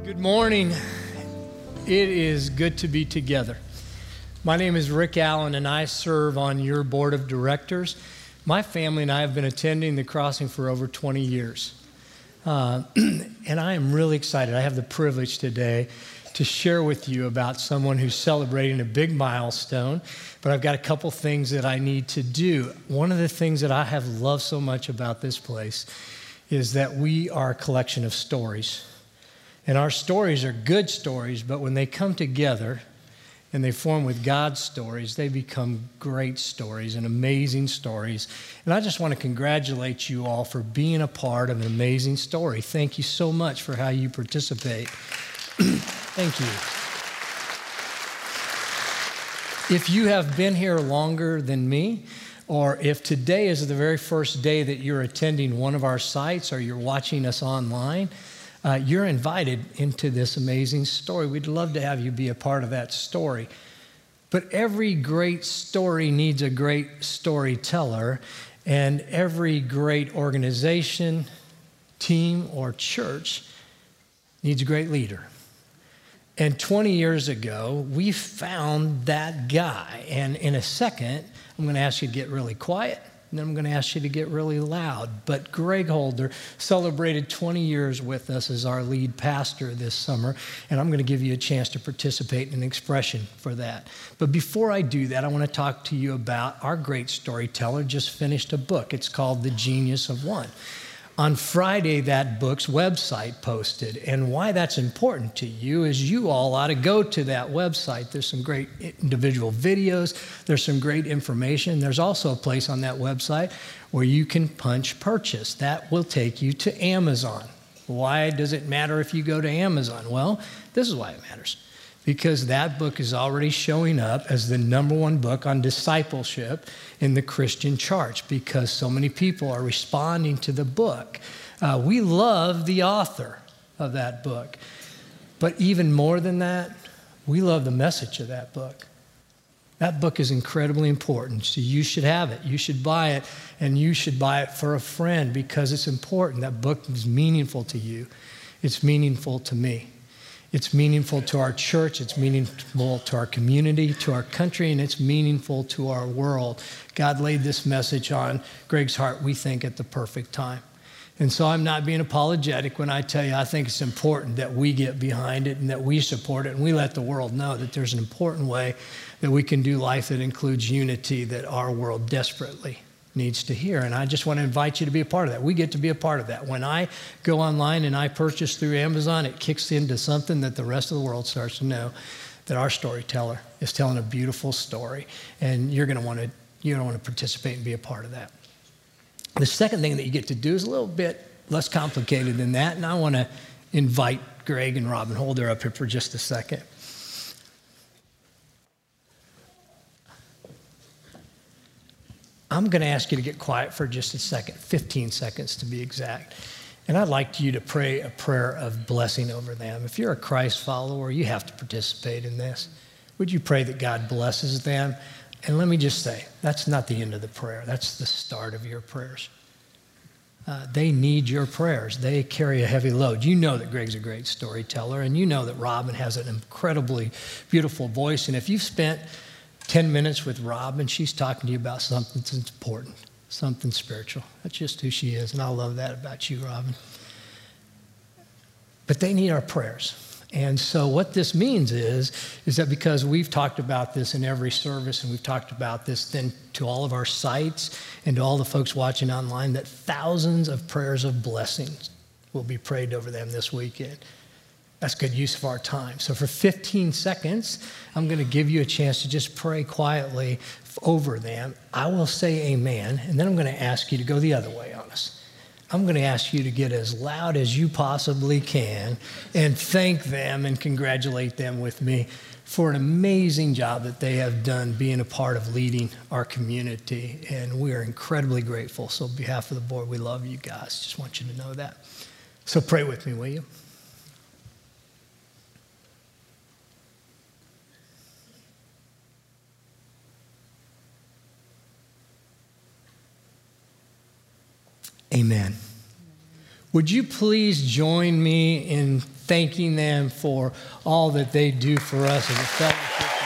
Good morning. It is good to be together. My name is Rick Allen, and I serve on your board of directors. My family and I have been attending the Crossing for over 20 years. And I am really excited. I have the privilege today to share with you about someone who's celebrating a big milestone, but I've got a couple things that I need to do. One of the things that I have loved so much about this place is that we are a collection of stories. And our stories are good stories, but when they come together and they form with God's stories, they become great stories and amazing stories. And I just want to congratulate you all for being a part of an amazing story. Thank you so much for how you participate. Thank you. If you have been here longer than me, or if today is the very first day that you're attending one of our sites or you're watching us online, you're invited into this amazing story. We'd love to have you be a part of that story. But every great story needs a great storyteller, and every great organization, team, or church needs a great leader. And 20 years ago, we found that guy. And in a second, I'm going to ask you to get really quiet. And then I'm going to ask you to get really loud. But Greg Holder celebrated 20 years with us as our lead pastor this summer, and I'm going to give you a chance to participate in an expression for that. But before I do that, I want to talk to you about our great storyteller just finished a book. It's called The Genius of One. On Friday, that book's website posted, and why that's important to you is you all ought to go to that website. There's some great individual videos. There's some great information. There's also a place on that website where you can punch purchase. That will take you to Amazon. Why does it matter if you go to Amazon? Well, this is why it matters. Because that book is already showing up as the #1 book on discipleship in the Christian charts because so many people are responding to the book. We love the author of that book. But even more than that, we love the message of that book. That book is incredibly important, so you should have it. You should buy it, and you should buy it for a friend because it's important. That book is meaningful to you. It's meaningful to me. It's meaningful to our church, it's meaningful to our community, to our country, and it's meaningful to our world. God laid this message on Greg's heart, we think, at the perfect time. And so I'm not being apologetic when I tell you I think it's important that we get behind it and that we support it and we let the world know that there's an important way that we can do life that includes unity that our world desperately needs to hear. And I just want to invite you to be a part of that. We get to be a part of that. When I go online and I purchase through Amazon, it kicks into something that the rest of the world starts to know, that our storyteller is telling a beautiful story. And you're going to want to participate and be a part of that. The second thing that you get to do is a little bit less complicated than that. And I want to invite Greg and Robin Holder up here for just a second. I'm going to ask you to get quiet for just a second, 15 seconds to be exact. And I'd like you to pray a prayer of blessing over them. If you're a Christ follower, you have to participate in this. Would you pray that God blesses them? And let me just say, that's not the end of the prayer. That's the start of your prayers. They need your prayers. They carry a heavy load. You know that Greg's a great storyteller, and you know that Robin has an incredibly beautiful voice. And if you've spent 10 minutes with Robin, she's talking to you about something that's important, something spiritual. That's just who she is, and I love that about you, Robin. But they need our prayers. And so what this means is that because we've talked about this in every service, and we've talked about this then to all of our sites and to all the folks watching online, that thousands of prayers of blessings will be prayed over them this weekend. That's good use of our time. So for 15 seconds, I'm going to give you a chance to just pray quietly over them. I will say amen, and then I'm going to ask you to go the other way on us. I'm going to ask you to get as loud as you possibly can and thank them and congratulate them with me for an amazing job that they have done being a part of leading our community. And we are incredibly grateful. So on behalf of the board, we love you guys. Just want you to know that. So pray with me, will you? Amen. Would you please join me in thanking them for all that they do for us as a fellowship.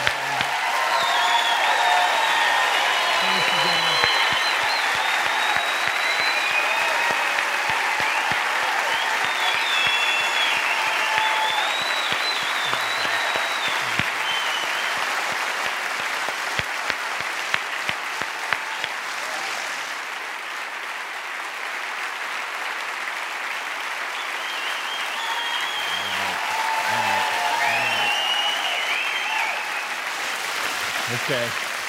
Okay.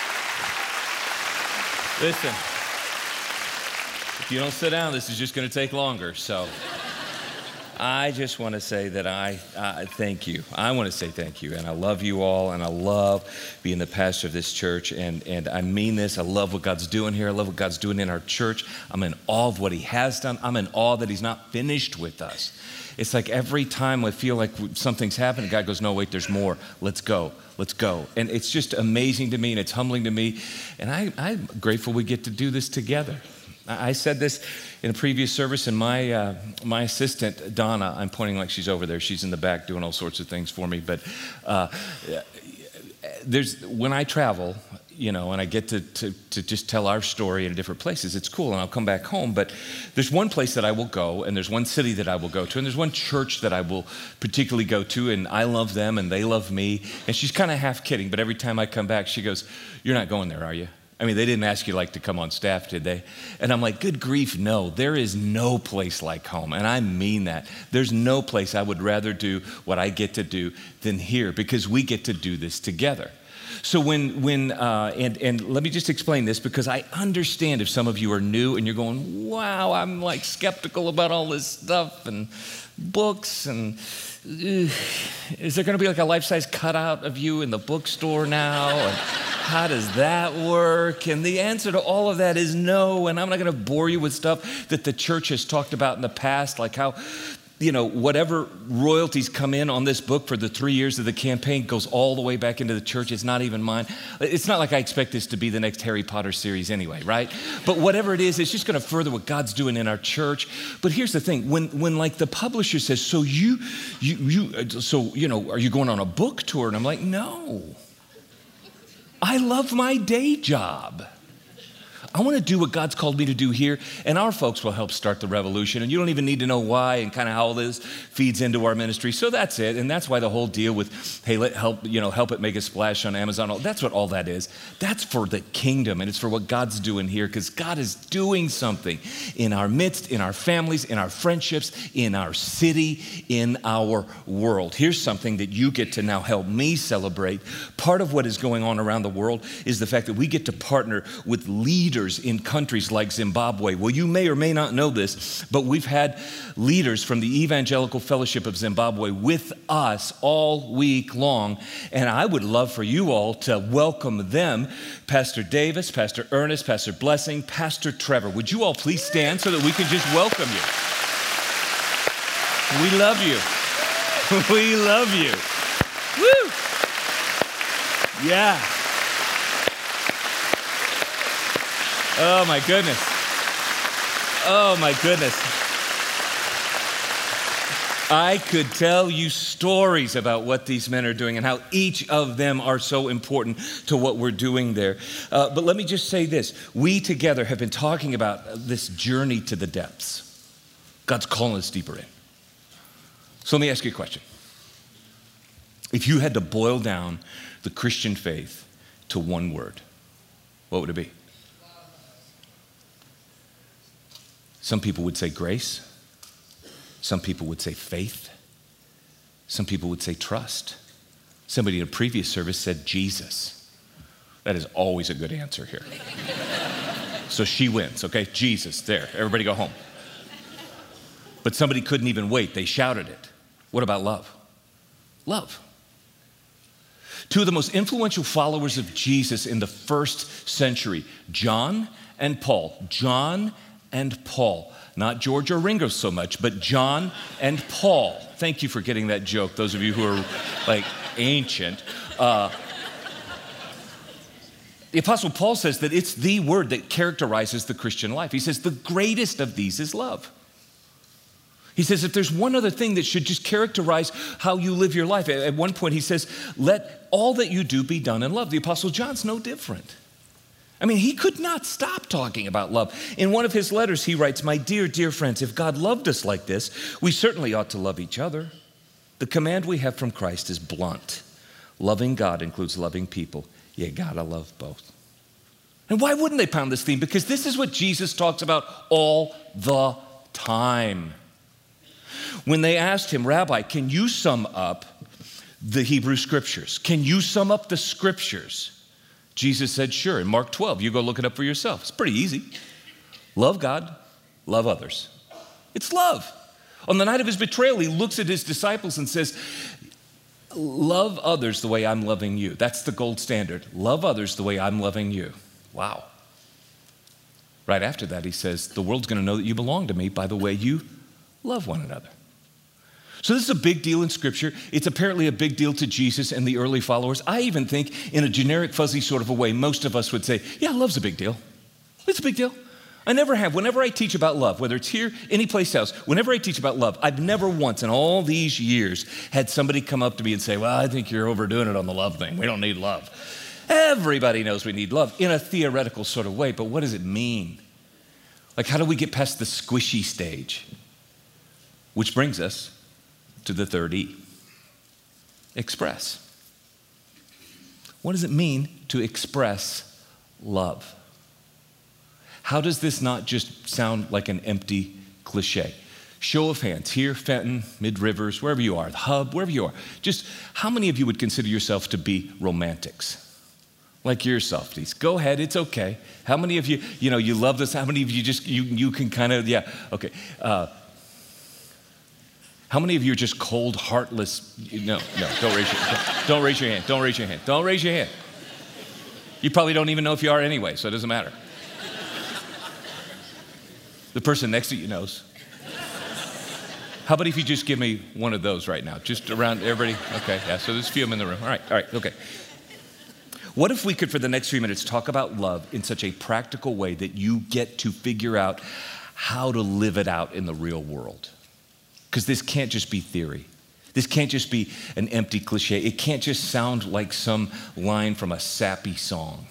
Listen, if you don't sit down, this is just going to take longer. So I just want to say that I thank you. I want to say thank you, and I love you all, and I love being the pastor of this church, and I mean this. I love what God's doing here. I love what God's doing in our church. I'm in awe of what he has done. I'm in awe that he's not finished with us. It's like every time I feel like something's happening, God goes, no, wait, there's more. Let's go. Let's go. And it's just amazing to me, and it's humbling to me. And I'm grateful we get to do this together. I said this in a previous service, and my assistant, Donna, I'm pointing like she's over there. She's in the back doing all sorts of things for me. But when I travel, you know, and I get to just tell our story in different places, it's cool, and I'll come back home. But there's one place that I will go, and there's one city that I will go to, and there's one church that I will particularly go to, and I love them, and they love me. And she's kind of half kidding, but every time I come back, she goes, "You're not going there, are you? I mean, they didn't ask you like to come on staff, did they?" And I'm like, good grief, no. There is no place like home, and I mean that. There's no place I would rather do what I get to do than here, because we get to do this together. So and let me just explain this, because I understand if some of you are new and you're going, wow, I'm like skeptical about all this stuff and books, and is there going to be like a life-size cutout of you in the bookstore now? And how does that work? And the answer to all of that is no, and I'm not going to bore you with stuff that the church has talked about in the past, like how, you know, whatever royalties come in on this book for the 3 years of the campaign goes all the way back into the church. It's not even mine. It's not like I expect this to be the next Harry Potter series anyway, right? But whatever it is, it's just going to further what God's doing in our church. But here's the thing: when like the publisher says, so you know, are you going on a book tour? And I'm like, no. I love my day job. I want to do what God's called me to do here, and our folks will help start the revolution, and you don't even need to know why and kind of how all this feeds into our ministry. So that's it, and that's why the whole deal with, hey, help it make a splash on Amazon, that's what all that is. That's for the kingdom, and it's for what God's doing here, because God is doing something in our midst, in our families, in our friendships, in our city, in our world. Here's something that you get to now help me celebrate. Part of what is going on around the world is the fact that we get to partner with leaders in countries like Zimbabwe. Well, you may or may not know this, but we've had leaders from the Evangelical Fellowship of Zimbabwe with us all week long, and I would love for you all to welcome them. Pastor Davis, Pastor Ernest, Pastor Blessing, Pastor Trevor. Would you all please stand so that we can just welcome you? We love you. We love you. Woo! Yeah. Oh, my goodness. Oh, my goodness. I could tell you stories about what these men are doing and how each of them are so important to what we're doing there. But let me just say this. We together have been talking about this journey to the depths. God's calling us deeper in. So let me ask you a question. If you had to boil down the Christian faith to one word, what would it be? Some people would say grace. Some people would say faith. Some people would say trust. Somebody in a previous service said Jesus. That is always a good answer here. So she wins, okay? Jesus, there. Everybody go home. But somebody couldn't even wait. They shouted it. What about love? Love. Two of the most influential followers of Jesus in the first century, John and Paul. John and Paul. Not George or Ringo so much, but John and Paul. Thank you for getting that joke, those of you who are like ancient. The Apostle Paul says that it's the word that characterizes the Christian life. He says the greatest of these is love. He says, if there's one other thing that should just characterize how you live your life, at one point he says, let all that you do be done in love. The Apostle John's no different. I mean, he could not stop talking about love. In one of his letters, he writes, my dear, dear friends, if God loved us like this, we certainly ought to love each other. The command we have from Christ is blunt. Loving God includes loving people. You gotta love both. And why wouldn't they pound this theme? Because this is what Jesus talks about all the time. When they asked him, Rabbi, can you sum up the Hebrew Scriptures? Can you sum up the Scriptures? Jesus said, sure. In Mark 12, you go look it up for yourself. It's pretty easy. Love God, love others. It's love. On the night of his betrayal, he looks at his disciples and says, love others the way I'm loving you. That's the gold standard. Love others the way I'm loving you. Wow. Right after that, he says, the world's going to know that you belong to me by the way you love one another. So this is a big deal in Scripture. It's apparently a big deal to Jesus and the early followers. I even think in a generic, fuzzy sort of a way, most of us would say, yeah, love's a big deal. It's a big deal. I never have. Whenever I teach about love, whether it's here, any place else, whenever I teach about love, I've never once in all these years had somebody come up to me and say, well, I think you're overdoing it on the love thing. We don't need love. Everybody knows we need love in a theoretical sort of way, but what does it mean? Like, how do we get past the squishy stage? Which brings us to the third E, express. What does it mean to express love? How does this not just sound like an empty cliche? Show of hands, here, Fenton, Mid-Rivers, wherever you are, the Hub, wherever you are. Just how many of you would consider yourself to be romantics? Like you're softies. Go ahead, it's okay. How many of you, you love this? How many of you just, you can kind of, yeah, okay. How many of you are just cold, heartless? No, don't raise your hand. Don't raise your hand. Don't raise your hand. Don't raise your hand. You probably don't even know if you are anyway, so it doesn't matter. The person next to you knows. How about if you just give me one of those right now? Just around everybody? Okay, yeah, so there's a few of them in the room. All right, okay. What if we could, for the next few minutes, talk about love in such a practical way that you get to figure out how to live it out in the real world? Because this can't just be theory. This can't just be an empty cliche. It can't just sound like some line from a sappy song.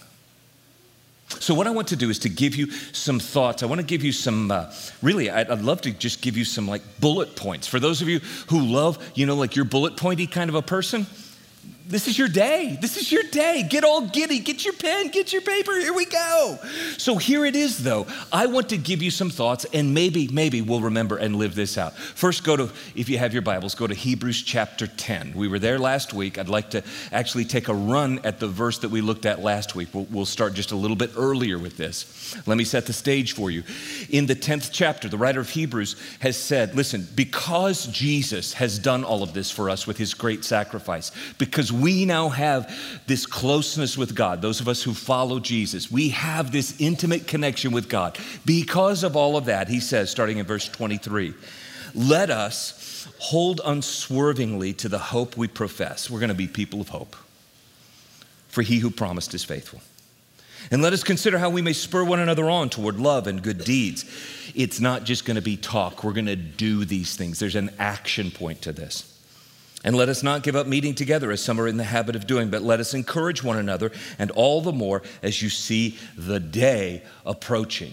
So what I want to do is to give you some thoughts. I want to give you some, I'd love to just give you some like bullet points. For those of you who love, like you're bullet pointy kind of a person, this is your day. This is your day. Get all giddy. Get your pen. Get your paper. Here we go. So here it is, though. I want to give you some thoughts, and maybe we'll remember and live this out. First, if you have your Bibles, go to Hebrews chapter 10. We were there last week. I'd like to actually take a run at the verse that we looked at last week. We'll start just a little bit earlier with this. Let me set the stage for you. In the 10th chapter, the writer of Hebrews has said, listen, because Jesus has done all of this for us with his great sacrifice, because we now have this closeness with God, those of us who follow Jesus, we have this intimate connection with God. Because of all of that, he says, starting in verse 23, let us hold unswervingly to the hope we profess. We're going to be people of hope. For he who promised is faithful. And let us consider how we may spur one another on toward love and good deeds. It's not just going to be talk. We're going to do these things. There's an action point to this. And let us not give up meeting together as some are in the habit of doing, but let us encourage one another, and all the more as you see the day approaching.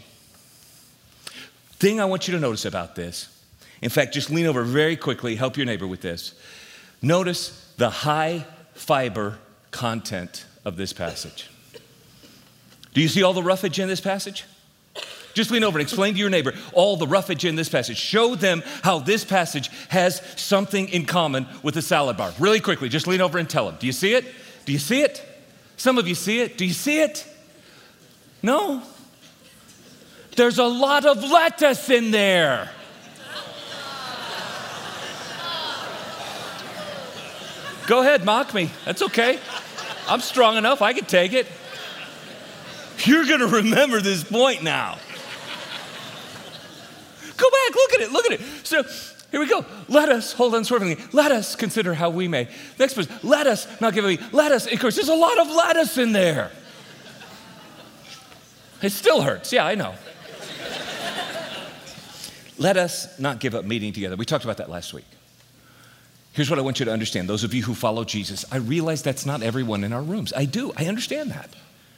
Thing I want you to notice about this, in fact, just lean over very quickly, help your neighbor with this. Notice the high fiber content of this passage. Do you see all the roughage in this passage? Just lean over and explain to your neighbor all the roughage in this passage. Show them how this passage has something in common with a salad bar. Really quickly, just lean over and tell them. Do you see it? Do you see it? Some of you see it. Do you see it? No? There's a lot of lettuce in there. Go ahead, mock me. That's okay. I'm strong enough. I can take it. You're going to remember this point now. Go back, look at it. So here we go. Let us, hold unswervingly, let us consider how we may. Next verse, let us not give away, let us encourage. There's a lot of lettuce in there. It still hurts. Yeah, I know. let us not give up meeting together. We talked about that last week. Here's what I want you to understand. Those of you who follow Jesus, I realize that's not everyone in our rooms. I do. I understand that.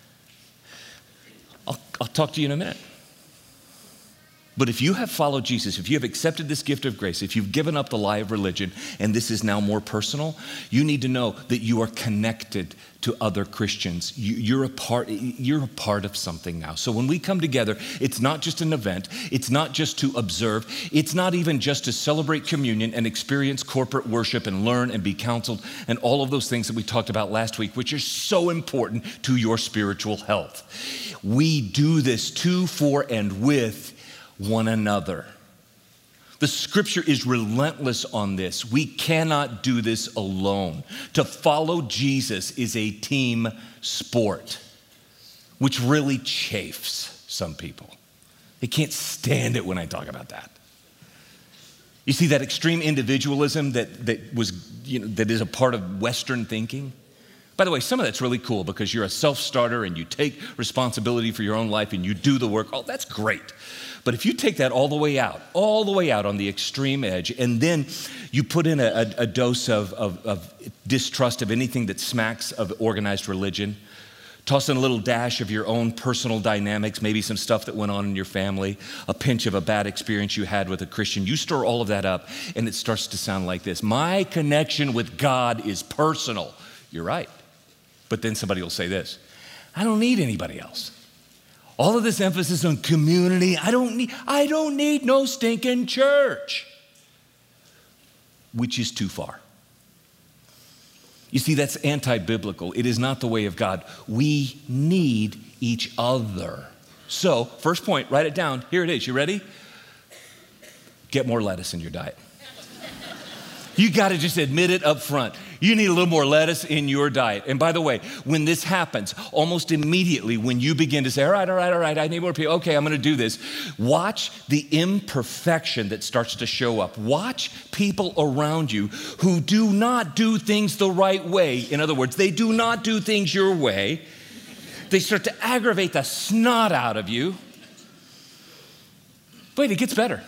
I'll talk to you in a minute. But if you have followed Jesus, if you have accepted this gift of grace, if you've given up the lie of religion, and this is now more personal, you need to know that you are connected to other Christians. You're a part of something now. So when we come together, it's not just an event. It's not just to observe. It's not even just to celebrate communion and experience corporate worship and learn and be counseled and all of those things that we talked about last week, which are so important to your spiritual health. We do this to, for, and with one another. The scripture is relentless on this. We cannot do this alone. To follow Jesus is a team sport, which really chafes some people. They can't stand it when I talk about that. You see that extreme individualism that is a part of Western thinking? By the way, some of that's really cool because you're a self-starter and you take responsibility for your own life and you do the work. Oh, that's great. But if you take that all the way out on the extreme edge, and then you put in a dose of distrust of anything that smacks of organized religion, toss in a little dash of your own personal dynamics, maybe some stuff that went on in your family, a pinch of a bad experience you had with a Christian, you stir all of that up, and it starts to sound like this. My connection with God is personal. You're right. But then somebody will say this, I don't need anybody else. All of this emphasis on community, I don't need no stinking church, which is too far. You see, that's anti-biblical. It is not the way of God. We need each other. So, first point, write it down. Here it is. You ready? Get more lettuce in your diet. You got to just admit it up front. You need a little more lettuce in your diet. And by the way, when this happens, almost immediately when you begin to say, all right, I need more people. Okay, I'm going to do this. Watch the imperfection that starts to show up. Watch people around you who do not do things the right way. In other words, they do not do things your way. They start to aggravate the snot out of you. Wait, it gets better.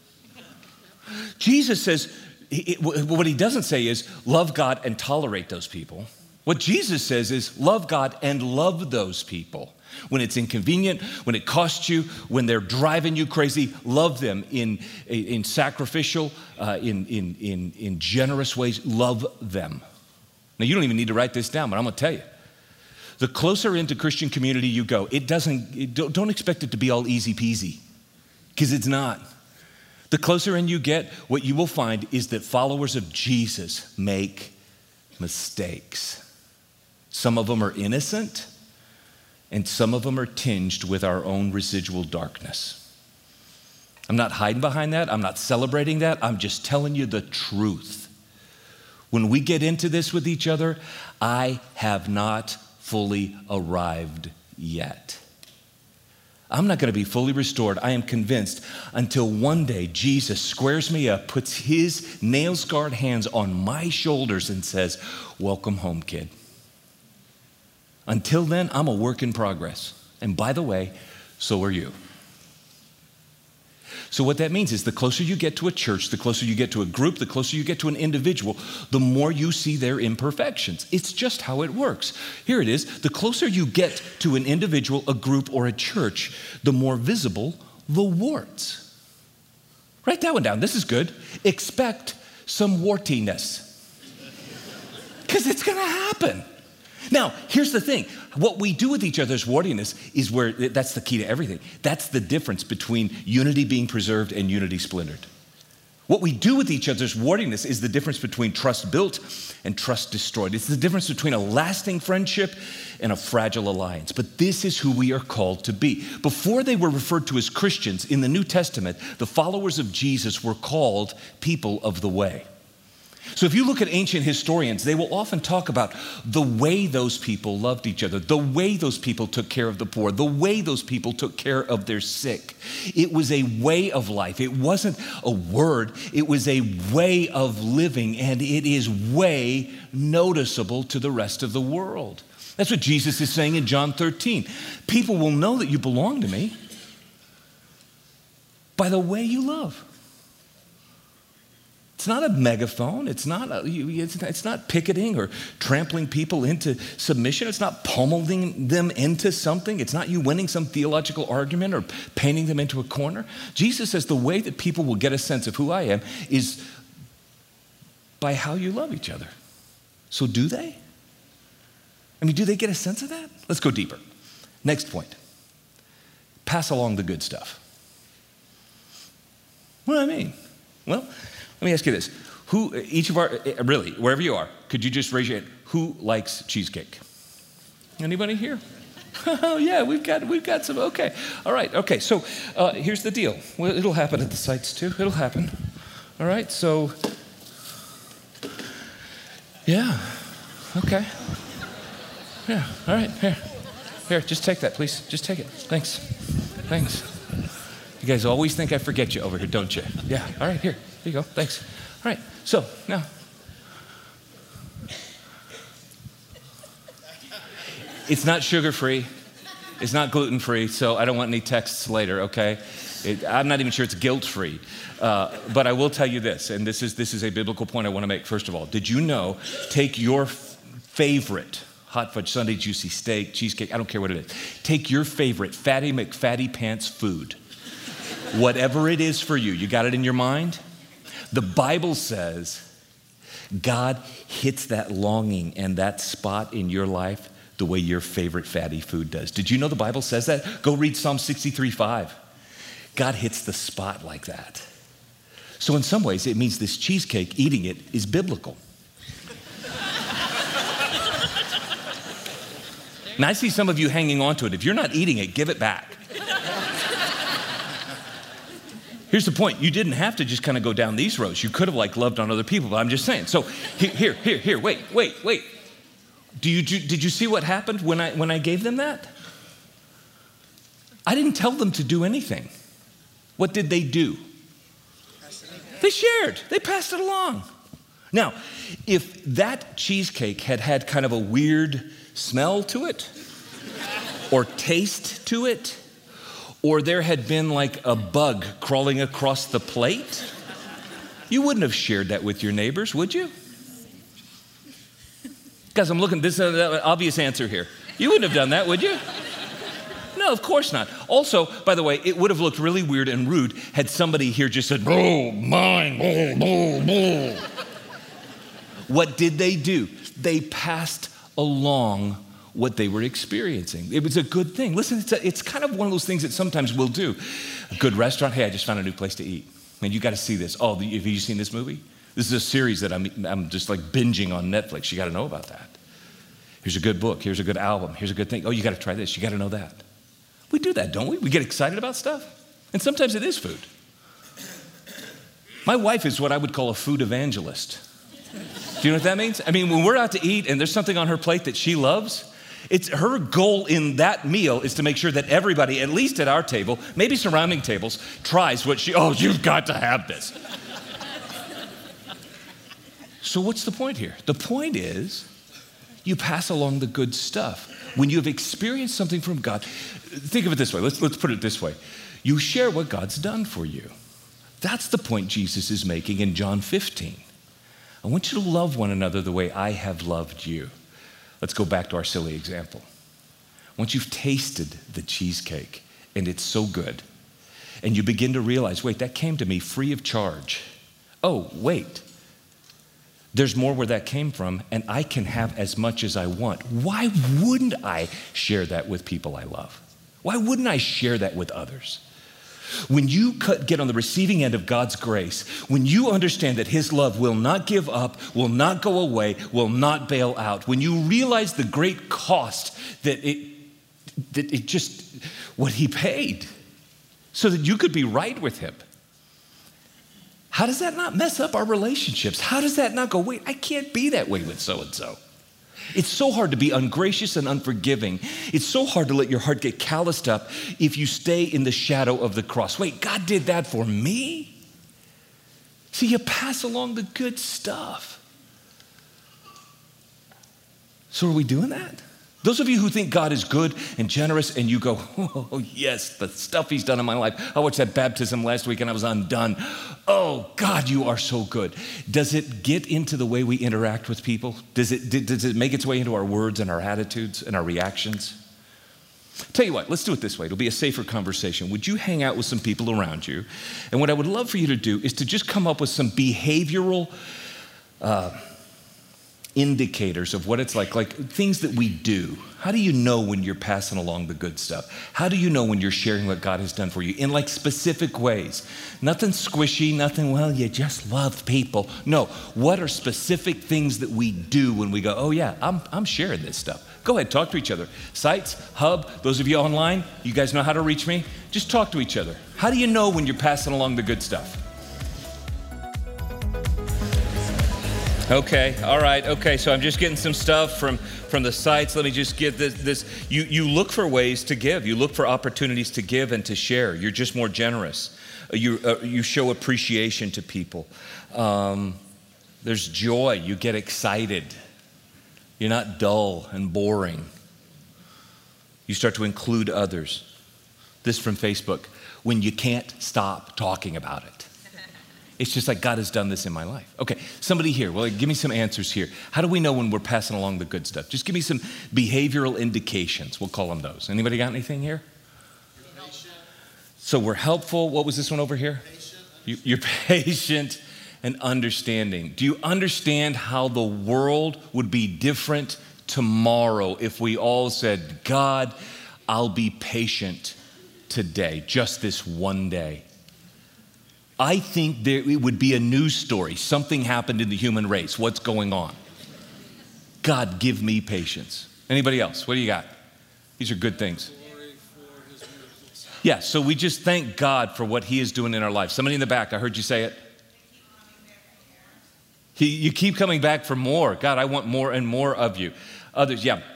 Jesus says, what he doesn't say is love God and tolerate those people. What Jesus says is love God and love those people. When it's inconvenient, when it costs you, when they're driving you crazy, love them in sacrificial, in generous ways. Love them. Now, you don't even need to write this down, but I'm going to tell you. The closer into Christian community you go, don't expect it to be all easy peasy, because it's not. The closer in you get, what you will find is that followers of Jesus make mistakes. Some of them are innocent, and some of them are tinged with our own residual darkness. I'm not hiding behind that. I'm not celebrating that. I'm just telling you the truth. When we get into this with each other, I have not fully arrived yet. I'm not going to be fully restored, I am convinced, until one day Jesus squares me up, puts his nail-scarred hands on my shoulders and says, welcome home, kid. Until then, I'm a work in progress. And by the way, so are you. So what that means is the closer you get to a church, the closer you get to a group, the closer you get to an individual, the more you see their imperfections. It's just how it works. Here it is. The closer you get to an individual, a group, or a church, the more visible the warts. Write that one down. This is good. Expect some wartiness. Because it's going to happen. Now, here's the thing. What we do with each other's wartiness is that's the key to everything. That's the difference between unity being preserved and unity splintered. What we do with each other's wartiness is the difference between trust built and trust destroyed. It's the difference between a lasting friendship and a fragile alliance. But this is who we are called to be. Before they were referred to as Christians in the New Testament, the followers of Jesus were called people of the way. So if you look at ancient historians, they will often talk about the way those people loved each other, the way those people took care of the poor, the way those people took care of their sick. It was a way of life. It wasn't a word. It was a way of living, and it is way noticeable to the rest of the world. That's what Jesus is saying in John 13. People will know that you belong to me By the way you love. It's not a megaphone. It's not picketing or trampling people into submission. It's not pummeling them into something. It's not you winning some theological argument or painting them into a corner. Jesus says the way that people will get a sense of who I am is by how you love each other. So do they? I mean, do they get a sense of that? Let's go deeper. Next point. Pass along the good stuff. What do I mean? Well, let me ask you this. Really, wherever you are, could you just raise your hand? Who likes cheesecake? Anybody here? Oh, yeah, we've got some. Okay. All right. Okay. So here's the deal. Well, it'll happen at the sites too. It'll happen. All right. So, yeah. Okay. Yeah. All right. Here, just take that, please. Just take it. Thanks. You guys always think I forget you over here, don't you? Yeah. All right. Here you go. Thanks. All right. So now, it's not sugar-free. It's not gluten-free, so I don't want any texts later, okay? I'm not even sure it's guilt-free. But I will tell you this, and this is a biblical point I want to make. First of all, did you know, take your favorite hot fudge sundae, juicy steak, cheesecake, I don't care what it is. Take your favorite Fatty McFatty Pants food, whatever it is for you. You got it in your mind? The Bible says God hits that longing and that spot in your life the way your favorite fatty food does. Did you know the Bible says that? Go read Psalm 63:5. God hits the spot like that. So in some ways, it means this cheesecake, eating it, is biblical. And I see some of you hanging on to it. If you're not eating it, give it back. Here's the point. You didn't have to just kind of go down these roads. You could have loved on other people, but I'm just saying. So here, wait. Did you see what happened when I gave them that? I didn't tell them to do anything. What did they do? They shared. They passed it along. Now, if that cheesecake had kind of a weird smell to it, or taste to it, or there had been a bug crawling across the plate, you wouldn't have shared that with your neighbors, would you? Guys, I'm looking, this is an obvious answer here. You wouldn't have done that, would you? No, of course not. Also, by the way, it would have looked really weird and rude had somebody here just said, "Oh, mine, oh." What did they do? They passed along what they were experiencing. It was a good thing. Listen, it's kind of one of those things that sometimes we'll do. A good restaurant, hey, I just found a new place to eat. Man, you got to see this. Oh, have you seen this movie? This is a series that I'm just binging on Netflix. You got to know about that. Here's a good book. Here's a good album. Here's a good thing. Oh, you got to try this. You got to know that. We do that, don't we? We get excited about stuff. And sometimes it is food. My wife is what I would call a food evangelist. Do you know what that means? I mean, when we're out to eat and there's something on her plate that she loves, it's her goal in that meal is to make sure that everybody, at least at our table, maybe surrounding tables, tries what you've got to have this. So what's the point here? The point is you pass along the good stuff. When you have experienced something from God, think of it this way. Let's put it this way. You share what God's done for you. That's the point Jesus is making in John 15. I want you to love one another the way I have loved you. Let's go back to our silly example. Once you've tasted the cheesecake and it's so good, and you begin to realize, wait, that came to me free of charge. Oh, wait. There's more where that came from, and I can have as much as I want. Why wouldn't I share that with people I love? Why wouldn't I share that with others? When you get on the receiving end of God's grace, when you understand that His love will not give up, will not go away, will not bail out, when you realize the great cost that it just, what He paid so that you could be right with Him, how does that not mess up our relationships? How does that not go, wait, I can't be that way with so-and-so? It's so hard to be ungracious and unforgiving. It's so hard to let your heart get calloused up if you stay in the shadow of the cross. Wait, God did that for me? See, you pass along the good stuff. So are we doing that? Those of you who think God is good and generous and you go, oh, yes, the stuff he's done in my life. I watched that baptism last week and I was undone. Oh, God, you are so good. Does it get into the way we interact with people? Does it make its way into our words and our attitudes and our reactions? Tell you what, let's do it this way. It'll be a safer conversation. Would you hang out with some people around you? And what I would love for you to do is to just come up with some behavioral indicators of what it's like things that we do. How do you know when you're passing along the good stuff? How do you know when you're sharing what God has done for you in like specific ways? Nothing squishy, nothing, well, you just love people. No, what are specific things that we do when we go, oh yeah, I'm sharing this stuff. Go ahead, talk to each other. Sites, Hub, those of you online, you guys know how to reach me? Just talk to each other. How do you know when you're passing along the good stuff? Okay, all right, okay, so I'm just getting some stuff from the sites. Let me just get this. You look for ways to give. You look for opportunities to give and to share. You're just more generous. You show appreciation to people. There's joy. You get excited. You're not dull and boring. You start to include others. This from Facebook. When you can't stop talking about it. It's just like God has done this in my life. Okay, somebody here, well, give me some answers here. How do we know when we're passing along the good stuff? Just give me some behavioral indications. We'll call them those. Anybody got anything here? So we're helpful. What was this one over here? You're patient and understanding. Do you understand how the world would be different tomorrow if we all said, God, I'll be patient today, just this one day? I think it would be a news story. Something happened in the human race. What's going on? God, give me patience. Anybody else? What do you got? These are good things. Yeah, so we just thank God for what he is doing in our life. Somebody in the back, I heard you say it. You keep coming back for more. God, I want more and more of you. Others, yeah.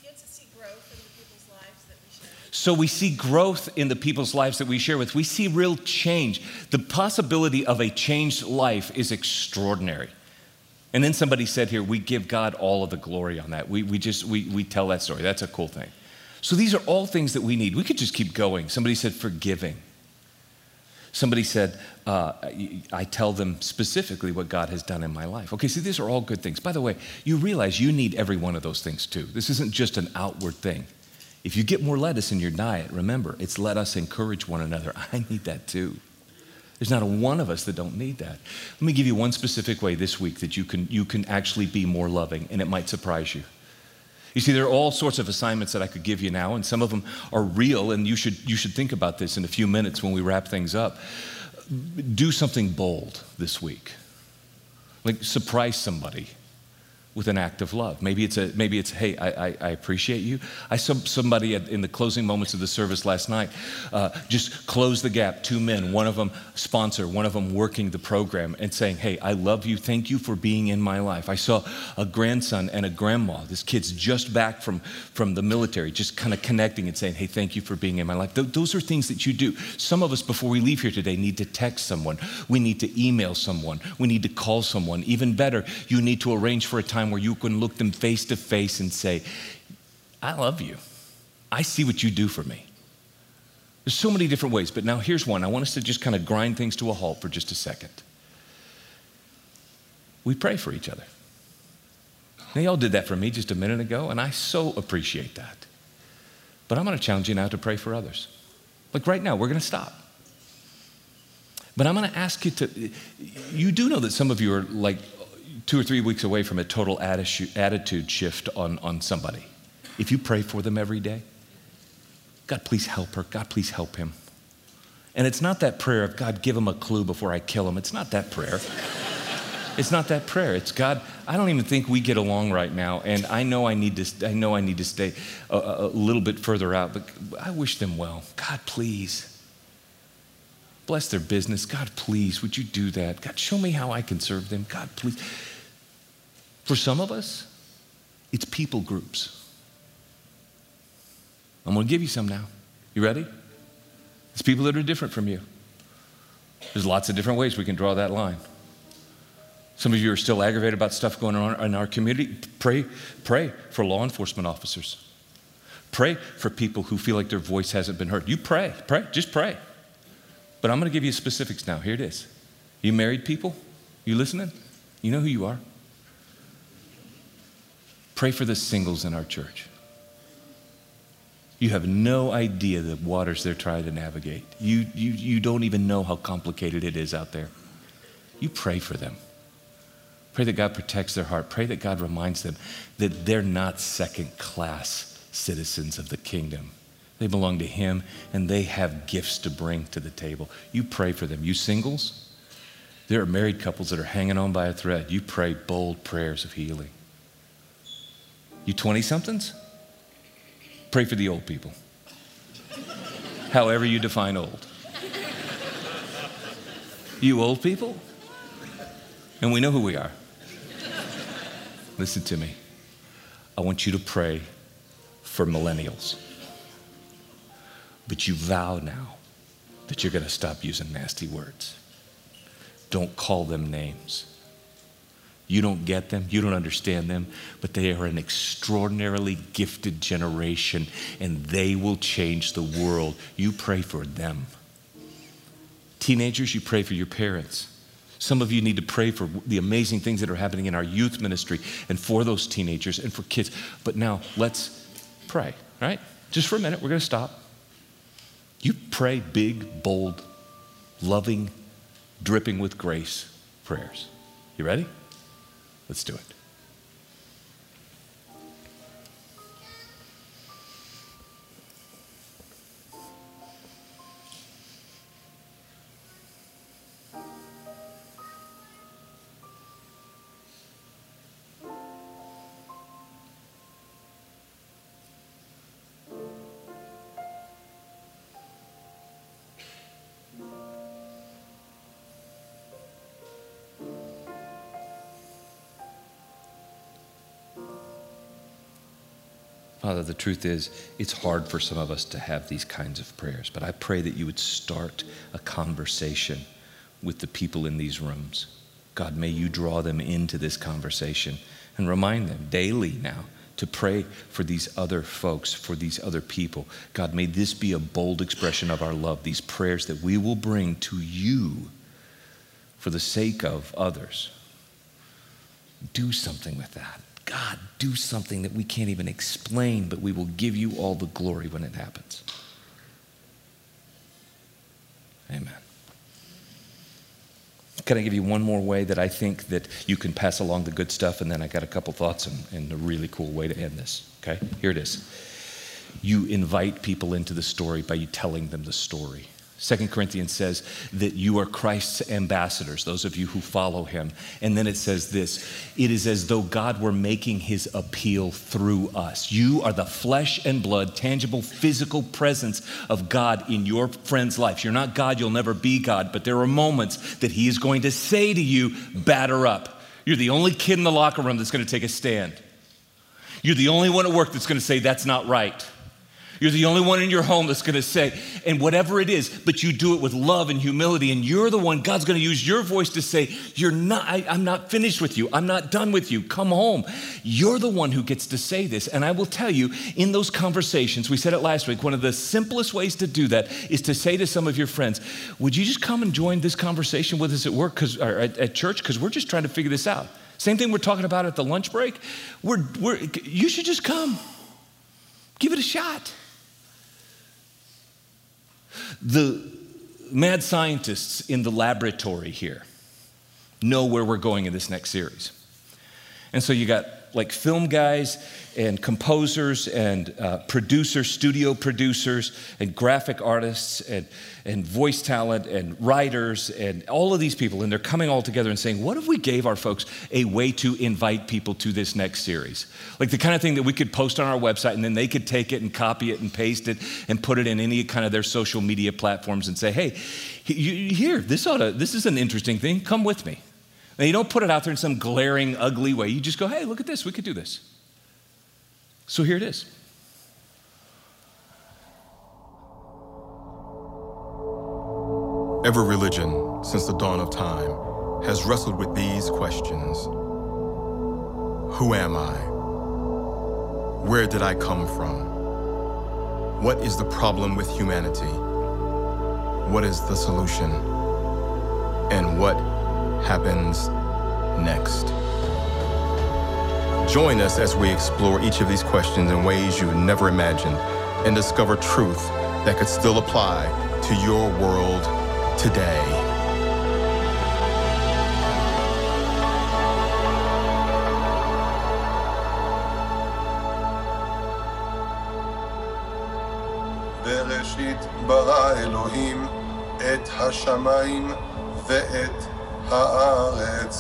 So we see growth in the people's lives that we share with. We see real change. The possibility of a changed life is extraordinary. And then somebody said here, we give God all of the glory on that. We tell that story. That's a cool thing. So these are all things that we need. We could just keep going. Somebody said forgiving. Somebody said, I tell them specifically what God has done in my life. Okay, see, these are all good things. By the way, you realize you need every one of those things too. This isn't just an outward thing. If you get more lettuce in your diet, remember, it's let us encourage one another. I need that too. There's not a one of us that don't need that. Let me give you one specific way this week that you can actually be more loving, and it might surprise you. You see, there are all sorts of assignments that I could give you now, and some of them are real, and you should think about this in a few minutes when we wrap things up. Do something bold this week. Like surprise somebody with an act of love. Maybe it's hey, I appreciate you. I saw somebody in the closing moments of the service last night just close the gap. 2 men, one of them sponsor, one of them working the program and saying, hey, I love you. Thank you for being in my life. I saw a grandson and a grandma. This kid's just back from the military, just kind of connecting and saying, hey, thank you for being in my life. Those are things that you do. Some of us, before we leave here today, need to text someone. We need to email someone. We need to call someone. Even better, you need to arrange for a time where you can look them face to face and say, I love you. I see what you do for me. There's so many different ways, but now here's one. I want us to just kind of grind things to a halt for just a second. We pray for each other. Now, y'all did that for me just a minute ago, and I so appreciate that. But I'm going to challenge you now to pray for others. Like right now, we're going to stop. But I'm going to ask you to, you do know that some of you are like 2 or 3 weeks away from a total attitude shift on somebody. If you pray for them every day, God, please help her. God, please help him. And it's not that prayer of, God, give him a clue before I kill him. It's not that prayer. It's not that prayer. It's, God, I don't even think we get along right now, and I know I need to stay a little bit further out, but I wish them well. God, please. Bless their business. God, please, would you do that? God, show me how I can serve them. God, please. For some of us, it's people groups. I'm going to give you some now. You ready? It's people that are different from you. There's lots of different ways we can draw that line. Some of you are still aggravated about stuff going on in our community. Pray for law enforcement officers. Pray for people who feel like their voice hasn't been heard. You pray, just pray. But I'm going to give you specifics now. Here it is. You married people? You listening? You know who you are? Pray for the singles in our church. You have no idea the waters they're trying to navigate. You don't even know how complicated it is out there. You pray for them. Pray that God protects their heart. Pray that God reminds them that they're not second-class citizens of the kingdom. They belong to Him, and they have gifts to bring to the table. You pray for them. You singles, there are married couples that are hanging on by a thread. You pray bold prayers of healing. You 20-somethings, pray for the old people. However you define old. You old people, and we know who we are. Listen to me. I want you to pray for millennials. But you vow now that you're going to stop using nasty words. Don't call them names. You don't get them, you don't understand them, but they are an extraordinarily gifted generation, and they will change the world. You pray for them. Teenagers, you pray for your parents. Some of you need to pray for the amazing things that are happening in our youth ministry and for those teenagers and for kids. But now let's pray, right? Just for a minute, we're going to stop. You pray big, bold, loving, dripping with grace prayers. You ready? Let's do it. Father, the truth is, it's hard for some of us to have these kinds of prayers, but I pray that you would start a conversation with the people in these rooms. God, may you draw them into this conversation and remind them daily now to pray for these other folks, for these other people. God, may this be a bold expression of our love, these prayers that we will bring to you for the sake of others. Do something with that. God, do something that we can't even explain, but we will give you all the glory when it happens. Amen. Can I give you one more way that I think that you can pass along the good stuff? And then I got a couple thoughts and a really cool way to end this. Okay, here it is. You invite people into the story by you telling them the story. 2 Corinthians says that you are Christ's ambassadors, those of you who follow him. And then it says this, it is as though God were making his appeal through us. You are the flesh and blood, tangible, physical presence of God in your friend's life. You're not God, you'll never be God, but there are moments that he is going to say to you, batter up. You're the only kid in the locker room that's going to take a stand. You're the only one at work that's going to say, that's not right. You're the only one in your home that's going to say, and whatever it is, but you do it with love and humility, and you're the one, God's going to use your voice to say, I'm not finished with you. I'm not done with you. Come home. You're the one who gets to say this. And I will tell you, in those conversations, we said it last week, one of the simplest ways to do that is to say to some of your friends, would you just come and join this conversation with us at work or at church? Because we're just trying to figure this out. Same thing we're talking about at the lunch break. You should just come. Give it a shot. The mad scientists in the laboratory here know where we're going in this next series. And so you got like film guys and composers and producers, studio producers and graphic artists and voice talent and writers and all of these people. And they're coming all together and saying, what if we gave our folks a way to invite people to this next series? Like the kind of thing that we could post on our website and then they could take it and copy it and paste it and put it in any kind of their social media platforms and say, hey, here, this is an interesting thing. Come with me. Now, you don't put it out there in some glaring, ugly way. You just go, hey, look at this. We could do this. So here it is. Every religion since the dawn of time has wrestled with these questions. Who am I? Where did I come from? What is the problem with humanity? What is the solution? And what happens next? Join us as we explore each of these questions in ways you've never imagined and discover truth that could still apply to your world today. בראשית ברא אלוהים את השמיים ואת הארץ,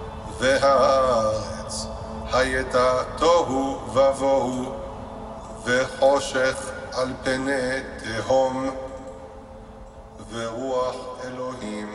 והארץ הייתה תוהו ובוהו וחושך על פני תהום ורוח אלוהים.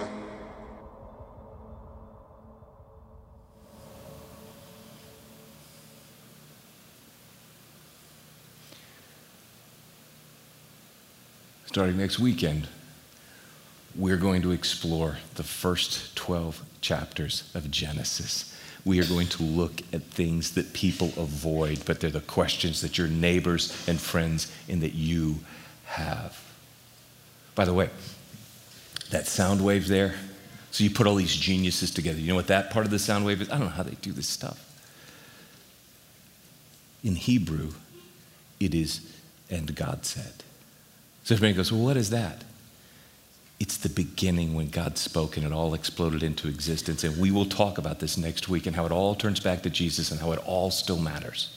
Starting next weekend, we're going to explore the first 12 chapters of Genesis. We are going to look at things that people avoid, but they're the questions that your neighbors and friends and that you have. By the way, that sound wave there, so you put all these geniuses together. You know what that part of the sound wave is? I don't know how they do this stuff. In Hebrew, it is, and God said. So everybody goes, well, what is that? It's the beginning when God spoke and it all exploded into existence. And we will talk about this next week and how it all turns back to Jesus and how it all still matters.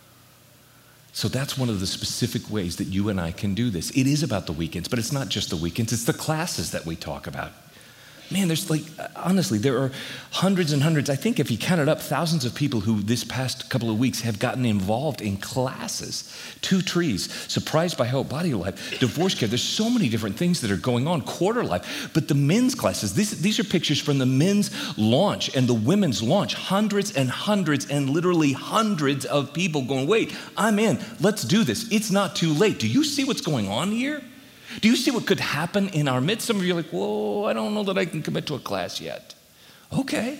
So that's one of the specific ways that you and I can do this. It is about the weekends, but it's not just the weekends. It's the classes that we talk about. Man, there's honestly, there are hundreds and hundreds, I think if you counted up, thousands of people who this past couple of weeks have gotten involved in classes. 2 Trees, Surprised by Hope, Body Life, Divorce Care. There's so many different things that are going on, Quarter Life. But the men's classes, these are pictures from the men's launch and the women's launch. Hundreds and hundreds and literally hundreds of people going, wait, I'm in, let's do this. It's not too late. Do you see what's going on here? Do you see what could happen in our midst? Some of you are like, whoa, I don't know that I can commit to a class yet. Okay.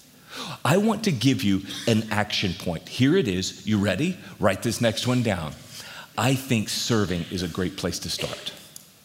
I want to give you an action point. Here it is. You ready? Write this next one down. I think serving is a great place to start.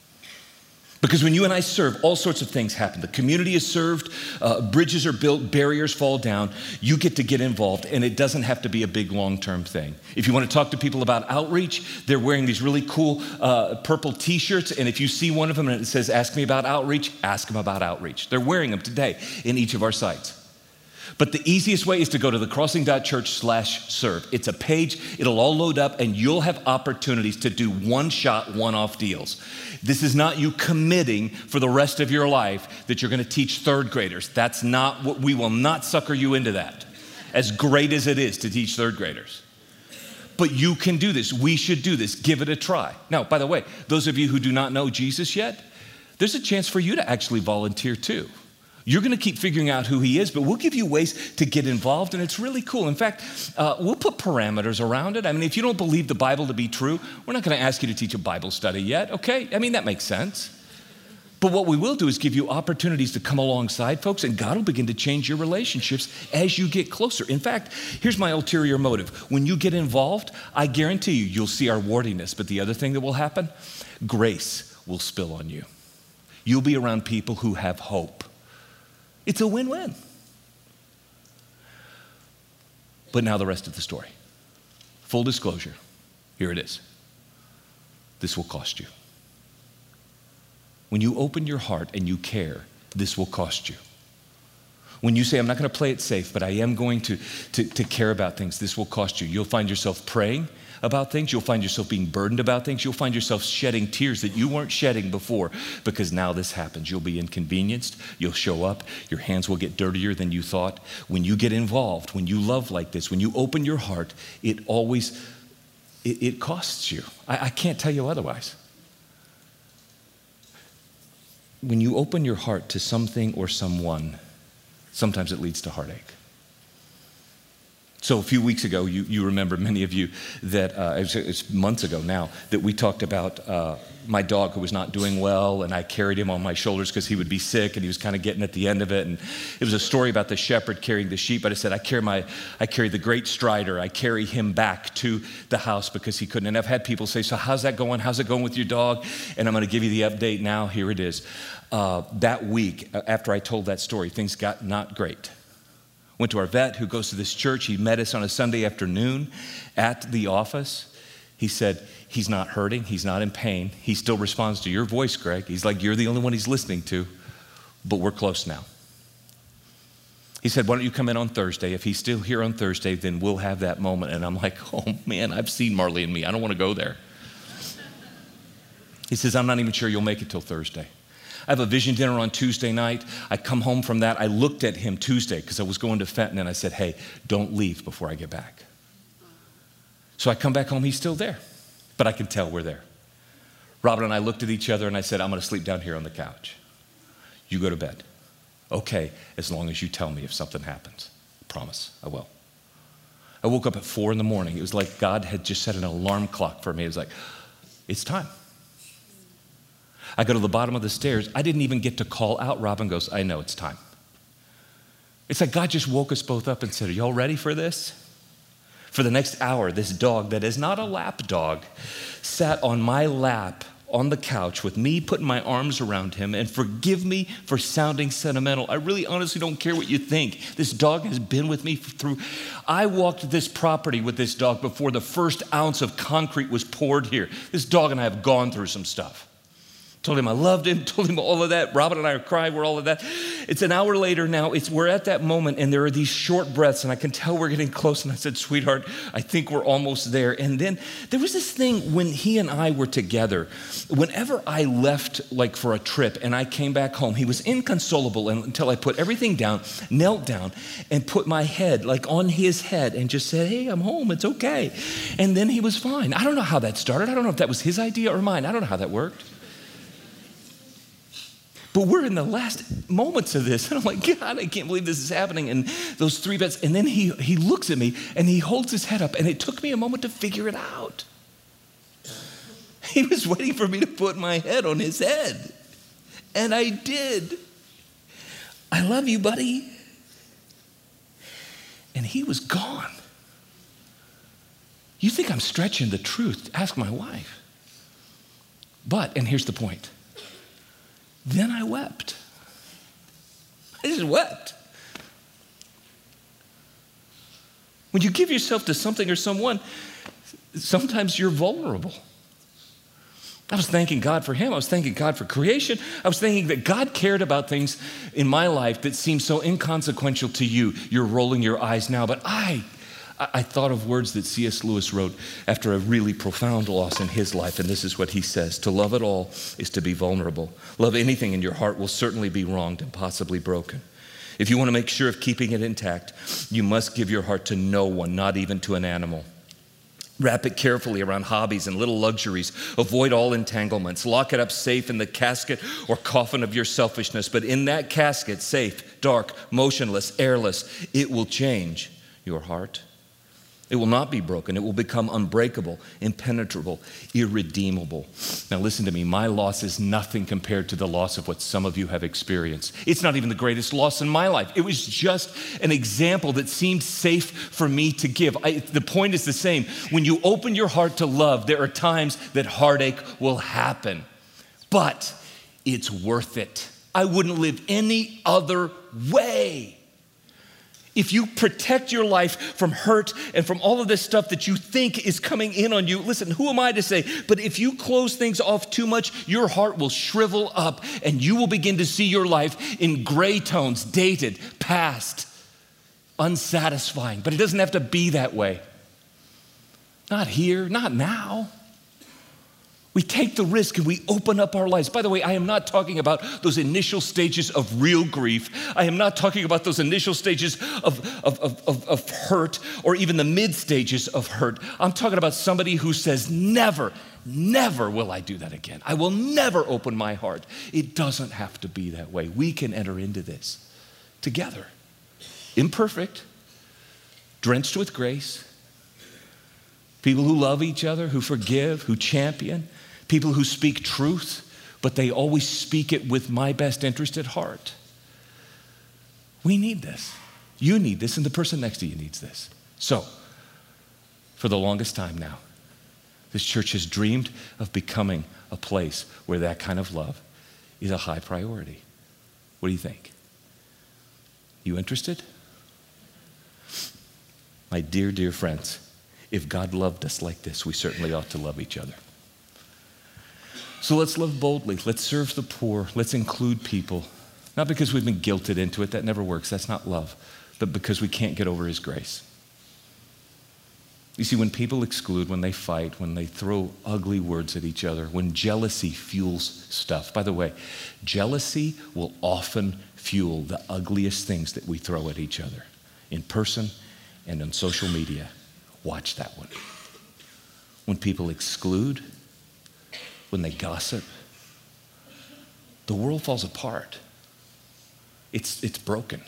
Because when you and I serve, all sorts of things happen. The community is served, bridges are built, barriers fall down. You get to get involved, and it doesn't have to be a big long-term thing. If you want to talk to people about outreach, they're wearing these really cool purple t-shirts, and if you see one of them and it says, ask me about outreach, ask them about outreach. They're wearing them today in each of our sites. But the easiest way is to go to thecrossing.church/serve. It's a page, it'll all load up, and you'll have opportunities to do one-shot, one-off deals. This is not you committing for the rest of your life that you're going to teach 3rd graders. That's not what, we will not sucker you into that, as great as it is to teach 3rd graders. But you can do this. We should do this. Give it a try. Now, by the way, those of you who do not know Jesus yet, there's a chance for you to actually volunteer too. You're going to keep figuring out who he is, but we'll give you ways to get involved, and it's really cool. In fact, we'll put parameters around it. I mean, if you don't believe the Bible to be true, we're not going to ask you to teach a Bible study yet, okay? I mean, that makes sense. But what we will do is give you opportunities to come alongside folks, and God will begin to change your relationships as you get closer. In fact, here's my ulterior motive. When you get involved, I guarantee you'll see our wardiness, but the other thing that will happen, grace will spill on you. You'll be around people who have hope. It's a win-win. But now the rest of the story. Full disclosure, here it is. This will cost you. When you open your heart and you care, this will cost you. When you say, I'm not going to play it safe, but I am going to care about things, this will cost you. You'll find yourself praying about things. You'll find yourself being burdened about things. You'll find yourself shedding tears that you weren't shedding before because now this happens. You'll be inconvenienced. You'll show up. Your hands will get dirtier than you thought. When you get involved, when you love like this, when you open your heart, it costs you. I can't tell you otherwise. When you open your heart to something or someone, sometimes it leads to heartache. So a few weeks ago, you remember, many of you, that it's months ago now, that we talked about my dog who was not doing well, and I carried him on my shoulders because he would be sick, and he was kind of getting at the end of it. And it was a story about the shepherd carrying the sheep, but I said, I carry the great Strider. I carry him back to the house because he couldn't. And I've had people say, so how's that going? How's it going with your dog? And I'm going to give you the update now. Here it is. That week, after I told that story, things got not great. Went to our vet who goes to this church. He met us on a Sunday afternoon at the office. He said, he's not hurting. He's not in pain. He still responds to your voice, Greg. He's like, you're the only one he's listening to, but we're close now. He said, why don't you come in on Thursday? If he's still here on Thursday, then we'll have that moment. And I'm like, oh man, I've seen Marley and Me. I don't want to go there. He says, I'm not even sure you'll make it till Thursday. I have a vision dinner on Tuesday night. I come home from that. I looked at him Tuesday because I was going to Fenton, and I said, hey, don't leave before I get back. So I come back home. He's still there, but I can tell we're there. Robin and I looked at each other, and I said, I'm going to sleep down here on the couch. You go to bed. Okay, as long as you tell me if something happens. Promise, I will. I woke up at 4 in the morning. It was like God had just set an alarm clock for me. It was like, it's time. I go to the bottom of the stairs. I didn't even get to call out. Robin goes, I know, it's time. It's like God just woke us both up and said, are y'all ready for this? For the next hour, this dog that is not a lap dog sat on my lap on the couch with me putting my arms around him, and forgive me for sounding sentimental. I really honestly don't care what you think. This dog has been with me through. I walked this property with this dog before the first ounce of concrete was poured here. This dog and I have gone through some stuff. Told him I loved him, told him all of that. Robin and I are crying, we're all of that. It's an hour later now. We're at that moment, and there are these short breaths, and I can tell we're getting close. And I said, sweetheart, I think we're almost there. And then there was this thing when he and I were together. Whenever I left, like for a trip, and I came back home, he was inconsolable until I put everything down, knelt down, and put my head like on his head and just said, hey, I'm home, it's okay. And then he was fine. I don't know how that started. I don't know if that was his idea or mine. I don't know how that worked. But we're in the last moments of this, and I'm like, God, I can't believe this is happening. And those 3 bets, and then he looks at me, and he holds his head up, and it took me a moment to figure it out. He was waiting for me to put my head on his head, and I did. I love you, buddy. And he was gone. You think I'm stretching the truth? Ask my wife. But, and here's the point. Then I wept. I just wept. When you give yourself to something or someone, sometimes you're vulnerable. I was thanking God for him. I was thanking God for creation. I was thinking that God cared about things in my life that seem so inconsequential to you. You're rolling your eyes now, but I thought of words that C.S. Lewis wrote after a really profound loss in his life, and this is what he says: to love at all is to be vulnerable. Love anything in your heart will certainly be wronged and possibly broken. If you want to make sure of keeping it intact, you must give your heart to no one, not even to an animal. Wrap it carefully around hobbies and little luxuries. Avoid all entanglements. Lock it up safe in the casket or coffin of your selfishness. But in that casket, safe, dark, motionless, airless, it will change your heart. It will not be broken. It will become unbreakable, impenetrable, irredeemable. Now listen to me. My loss is nothing compared to the loss of what some of you have experienced. It's not even the greatest loss in my life. It was just an example that seemed safe for me to give. The point is the same. When you open your heart to love, there are times that heartache will happen. But it's worth it. I wouldn't live any other way. If you protect your life from hurt and from all of this stuff that you think is coming in on you, listen, who am I to say? But if you close things off too much, your heart will shrivel up and you will begin to see your life in gray tones, dated, past, unsatisfying. But it doesn't have to be that way. Not here, not now. We take the risk and we open up our lives. By the way, I am not talking about those initial stages of real grief. I am not talking about those initial stages of hurt or even the mid stages of hurt. I'm talking about somebody who says, never, never will I do that again. I will never open my heart. It doesn't have to be that way. We can enter into this together. Imperfect, drenched with grace, people who love each other, who forgive, who champion, people who speak truth, but they always speak it with my best interest at heart. We need this. You need this, and the person next to you needs this. So, for the longest time now, this church has dreamed of becoming a place where that kind of love is a high priority. What do you think? You interested? My dear, dear friends, if God loved us like this, we certainly ought to love each other. So let's live boldly. Let's serve the poor. Let's include people. Not because we've been guilted into it. That never works. That's not love. But because we can't get over his grace. You see, when people exclude, when they fight, when they throw ugly words at each other, when jealousy fuels stuff. By the way, jealousy will often fuel the ugliest things that we throw at each other in person and on social media. Watch that one. When people exclude, when they gossip, the world falls apart. It's broken.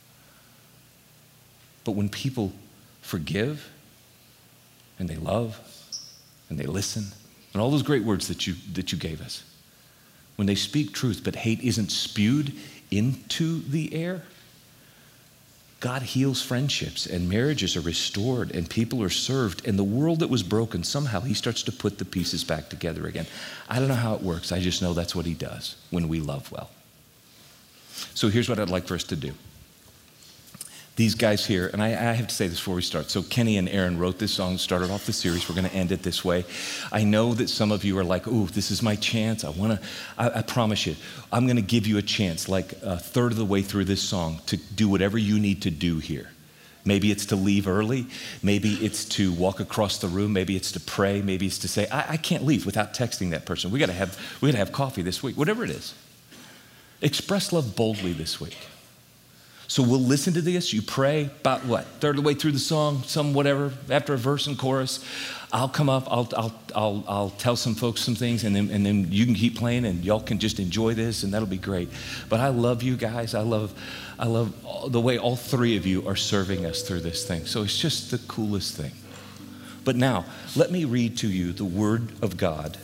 But when people forgive, and they love, and they listen, and all those great words that you gave us, when they speak truth, but hate isn't spewed into the air, God heals friendships, and marriages are restored, and people are served, and the world that was broken, somehow he starts to put the pieces back together again. I don't know how it works. I just know that's what he does when we love well. So here's what I'd like for us to do. These guys here, and I have to say this before we start. So Kenny and Aaron wrote this song, started off the series. We're going to end it this way. I know that some of you are like, "Ooh, this is my chance. I promise you, I'm going to give you a chance, like a third of the way through this song, to do whatever you need to do here. Maybe it's to leave early. Maybe it's to walk across the room. Maybe it's to pray. Maybe it's to say, I can't leave without texting that person. We got to have coffee this week. Whatever it is, express love boldly this week. So we'll listen to this. You pray about what? Third of the way through the song, some whatever, after a verse and chorus. I'll come up, I'll tell some folks some things, and then you can keep playing, and y'all can just enjoy this, and that'll be great. But I love you guys. I love the way all three of you are serving us through this thing. So it's just the coolest thing. But now, let me read to you the Word of God.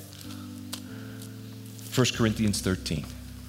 1 Corinthians 13.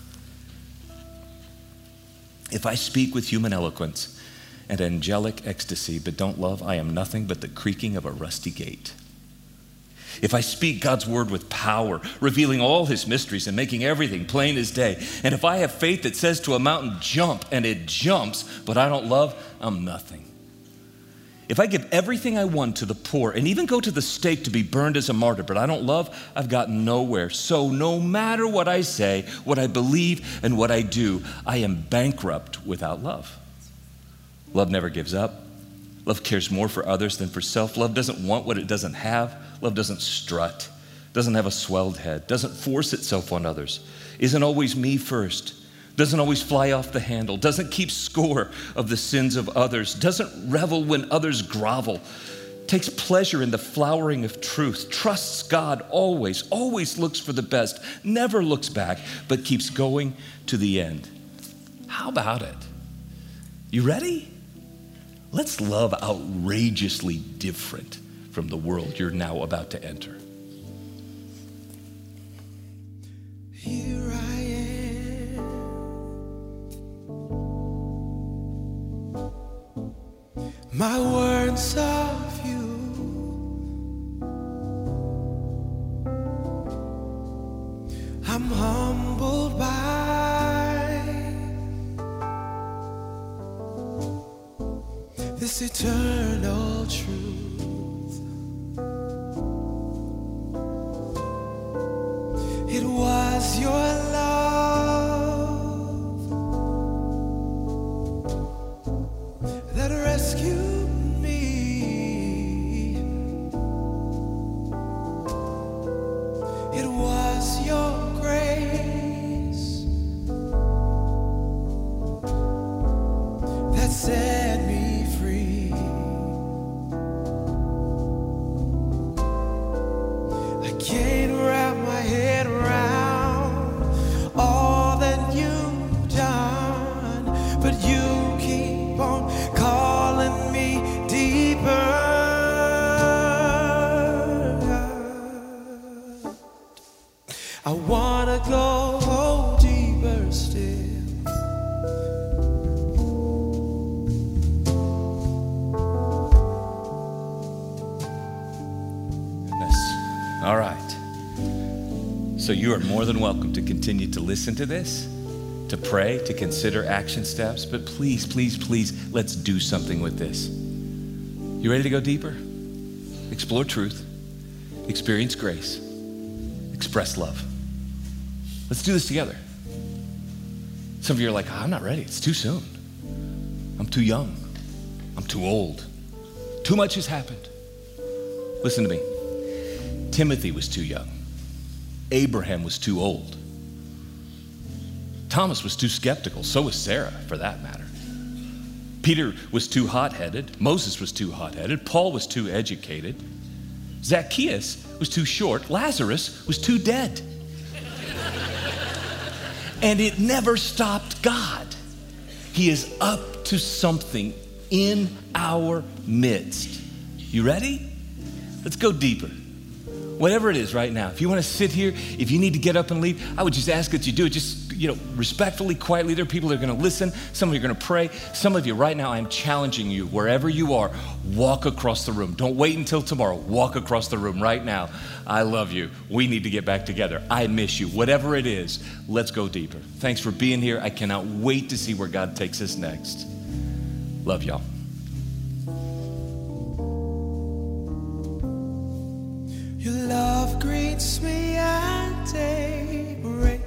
If I speak with human eloquence and angelic ecstasy, but don't love, I am nothing but the creaking of a rusty gate. If I speak God's word with power, revealing all his mysteries and making everything plain as day, and if I have faith that says to a mountain, jump, and it jumps, but I don't love, I'm nothing. If I give everything I want to the poor and even go to the stake to be burned as a martyr, but I don't love, I've gotten nowhere. So no matter what I say, what I believe, and what I do, I am bankrupt without love. Love never gives up. Love cares more for others than for self. Love doesn't want what it doesn't have. Love doesn't strut, doesn't have a swelled head, doesn't force itself on others, isn't always me first, doesn't always fly off the handle, doesn't keep score of the sins of others, doesn't revel when others grovel, takes pleasure in the flowering of truth, trusts God always, always looks for the best, never looks back, but keeps going to the end. How about it? You ready? Let's love outrageously different from the world you're now about to enter. Here I am, my words of you, I'm humbled by this eternal truth. It was your love that rescued me. It was your grace that set me free. All right. So you are more than welcome to continue to listen to this, to pray, to consider action steps, but please, please, please, let's do something with this. You ready to go deeper? Explore truth, experience grace, express love. Let's do this together. Some of you are like, I'm not ready. It's too soon. I'm too young. I'm too old. Too much has happened. Listen to me. Timothy was too young. Abraham was too old. Thomas was too skeptical. So was Sarah, for that matter. Peter was too hot-headed. Moses was too hot-headed. Paul was too educated. Zacchaeus was too short. Lazarus was too dead. And it never stopped God. He is up to something in our midst. You ready? Let's go deeper. Whatever it is right now, if you want to sit here, if you need to get up and leave, I would just ask that you do it. Just, respectfully, quietly. There are people that are going to listen. Some of you are going to pray. Some of you right now, I'm challenging you, wherever you are, walk across the room. Don't wait until tomorrow. Walk across the room right now. I love you. We need to get back together. I miss you. Whatever it is, let's go deeper. Thanks for being here. I cannot wait to see where God takes us next. Love y'all. Your love greets me at daybreak.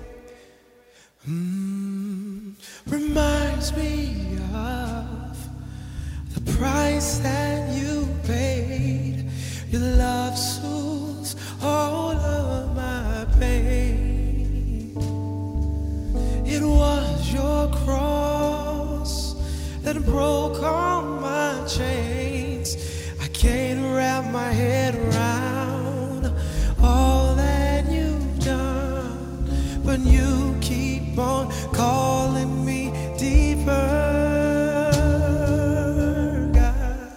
Reminds me of the price that you paid. Your love soothes all of my pain. It was your cross that broke all my chains. I can't wrap my head around all that you've done, but you keep on calling me deeper, God.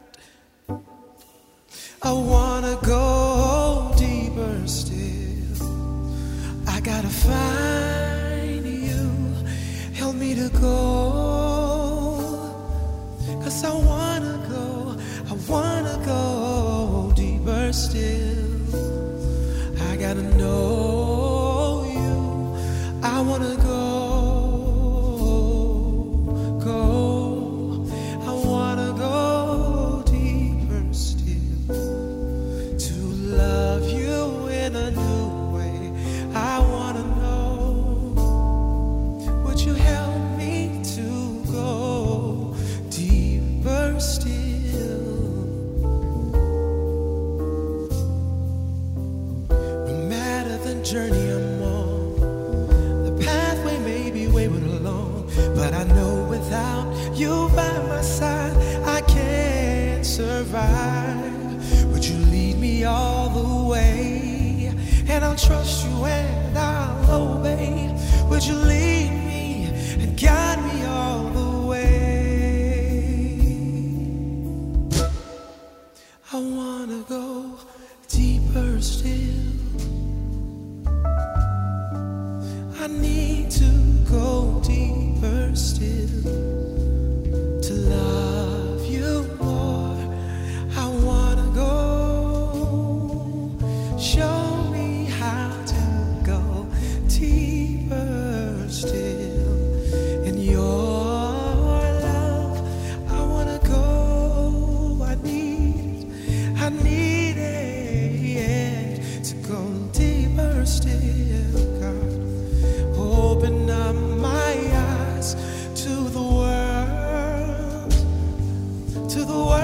I wanna go deeper still. I gotta find you. Help me to go, 'cause I wanna go deeper still. I gotta know you. I wanna go. I wanna go deeper still, to love you in a new way. I wanna know, would you help me to go deeper still? No matter the journey I'm on, the pathway may be wayward along, but I know without you by my side, I can't survive. Would you lead me all the way? And I'll trust you and I'll obey. Would you lead me and guide me all the way? I wanna go deeper still. I need to go deeper still, to love you more. I wanna go. Show me how to go deeper still in your love. I wanna go. I need it to go deeper still, God. Open up my eyes to the world,